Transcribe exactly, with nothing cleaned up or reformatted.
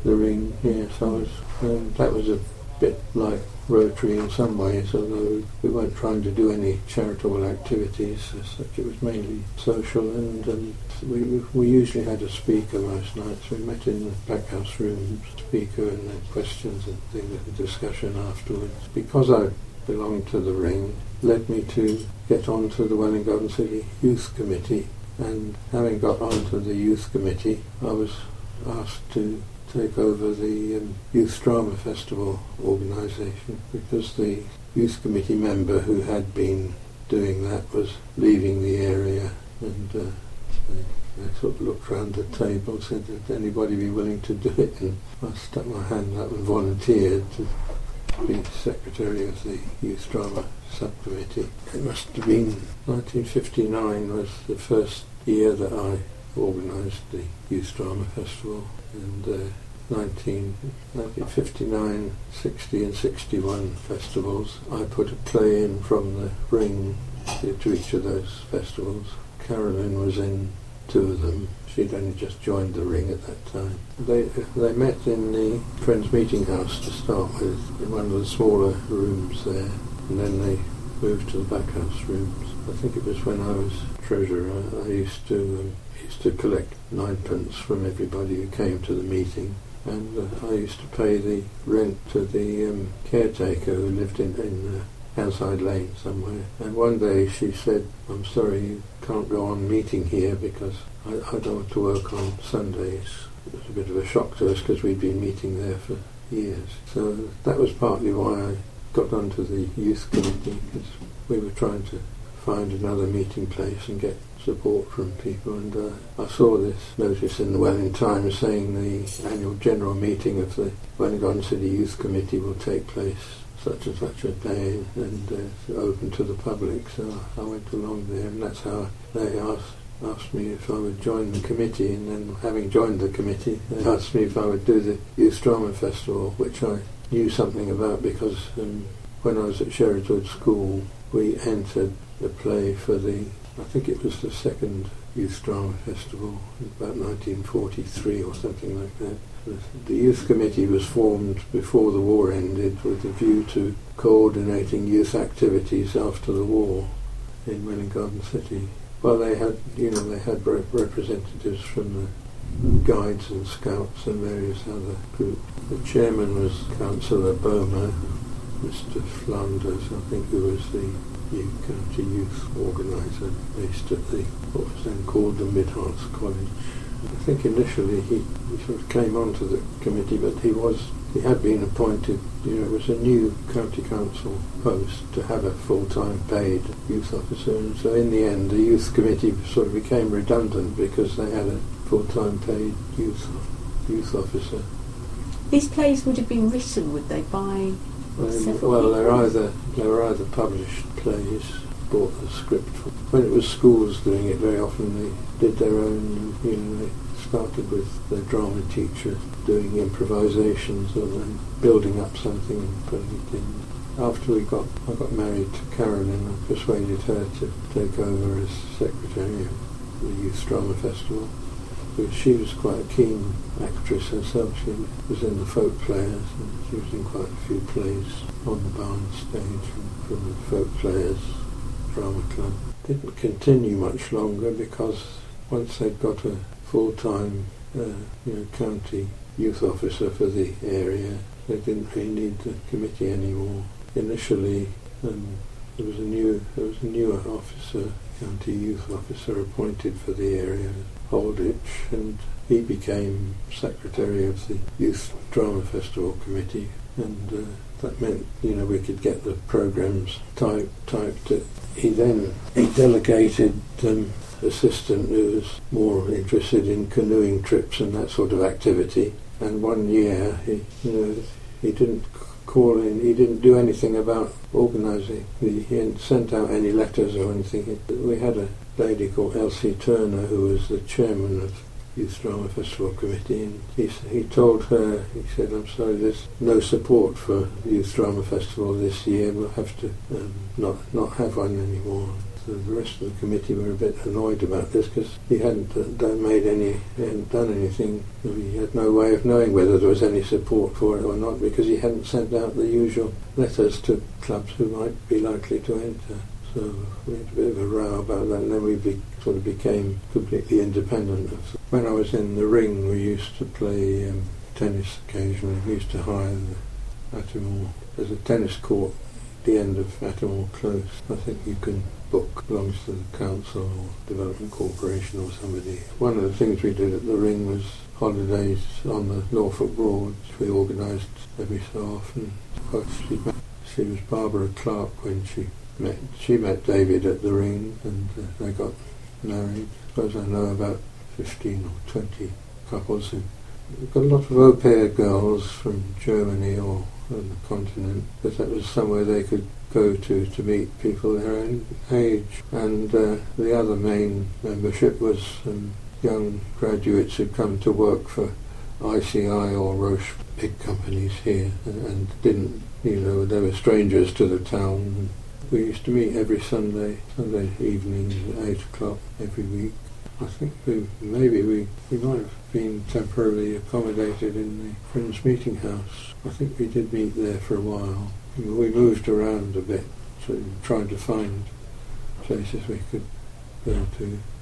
the ring, yes. I was, um, that was a bit like Rotary in some ways, although we weren't trying to do any charitable activities as such. It was mainly social, and um, we we usually had a speaker most nights. We met in the back house room, speaker, and then questions and things, and discussion afterwards. Because I belonged to the ring, led me to get onto the Welwyn Garden City Youth Committee, and having got onto the Youth Committee, I was asked to take over the um, Youth Drama Festival organisation, because the Youth Committee member who had been doing that was leaving the area, and uh, I, I sort of looked round the table and said, would anybody be willing to do it? And I stuck my hand up and volunteered to be secretary of the Youth Drama Subcommittee. It must have been nineteen fifty-nine was the first year that I organised the Youth Drama Festival, and uh, nineteen fifty-nine, sixty and sixty-one festivals. I put a play in from the ring to each of those festivals. Carolyn was in two of them. She'd only just joined the ring at that time. They they met in the Friends Meeting House to start with, in one of the smaller rooms there, and then they moved to the back house rooms. I think it was when I was treasurer. I, I used to um, used to collect ninepence from everybody who came to the meeting, and uh, I used to pay the rent to the um, caretaker who lived in, in uh, Hanside Lane somewhere. And one day she said, I'm sorry, you can't go on meeting here because I, I don't want to work on Sundays. It was a bit of a shock to us because we'd been meeting there for years. So that was partly why I got onto the youth committee, because we were trying to find another meeting place and get support from people, and uh, I saw this notice in the Welwyn Times saying the annual general meeting of the Welwyn Garden City Youth Committee will take place such and such a day, and uh, it's open to the public. So I went along there, and that's how they asked asked me if I would join the committee, and then having joined the committee, they asked me if I would do the Youth Drama Festival, which I knew something about because um, when I was at Sherwood School, we entered the play for the, I think it was the second Youth Drama Festival, about nineteen forty-three or something like that. The Youth Committee was formed before the war ended with a view to coordinating youth activities after the war in Welwyn Garden City. Well, they had, you know, they had rep- representatives from the Guides and Scouts and various other groups. The chairman was Councillor Bowmer, Mister Flanders, I think, who was the New County Youth Organiser based at the, what was then called the Midharts College. I think initially he, he sort of came onto the committee, but he was he had been appointed, you know, it was a new county council post to have a full-time paid youth officer, and so in the end the youth committee sort of became redundant because they had a full-time paid youth youth officer. These plays would have been written, would they, by Um, several well, people? they're either they were either published plays, bought the script. When it was schools doing it, very often they did their own. You know, they started with the drama teacher doing improvisations and then building up something and putting it in. After we got, I got married to Carolyn, I persuaded her to take over as secretary of the Youth Drama Festival. Because she was quite a keen actress herself. She was in the Folk Players, and she was in quite a few plays on the Barn stage from, from the Folk Players Drama Club. Didn't continue much longer because once they'd got a full-time uh, you know, county youth officer for the area, they didn't really need the committee anymore. Initially, um, there was a new there was a newer officer, county youth officer, appointed for the area, Holditch, and he became secretary of the Youth Drama Festival Committee, and uh, that meant, you know, we could get the programmes typed. typed. He then he delegated um, assistant who was more interested in canoeing trips and that sort of activity. And one year, he, you know, he didn't call in, he didn't do anything about organising. He, he hadn't sent out any letters or anything. We had a lady called Elsie Turner who was the chairman of Youth Drama Festival Committee, and he he told her, he said, I'm sorry, there's no support for the Youth Drama Festival this year, we'll have to um, not not have one anymore. the rest of the committee were a bit annoyed about this because he hadn't uh, done, made any, he hadn't done anything. He had no way of knowing whether there was any support for it or not because he hadn't sent out the usual letters to clubs who might be likely to enter. So we had a bit of a row about that, and then we be, sort of became completely independent. Of, when I was in the ring, we used to play um, tennis occasionally. We used to hire the Attamore. There's a tennis court at the end of Attamore Close. I think you can book, belongs to the council or development corporation or somebody. One of the things we did at the ring was holidays on the Norfolk Broad, which we organised every so often. She, met, she was Barbara Clark when she met. She met David at the ring, and uh, they got married. I suppose I know about fifteen or twenty couples. Who, we've got a lot of au pair girls from Germany or on the continent, because that was somewhere they could go to to meet people their own age. And uh, the other main membership was um, young graduates who'd come to work for I C I or Roche, big companies here, and, and didn't, you know, they were strangers to the town. We used to meet every Sunday, Sunday evening at eight o'clock every week. I think we, maybe we, we might have been temporarily accommodated in the Friends Meeting House. I think we did meet there for a while. We moved around a bit, so trying to find places we could go to.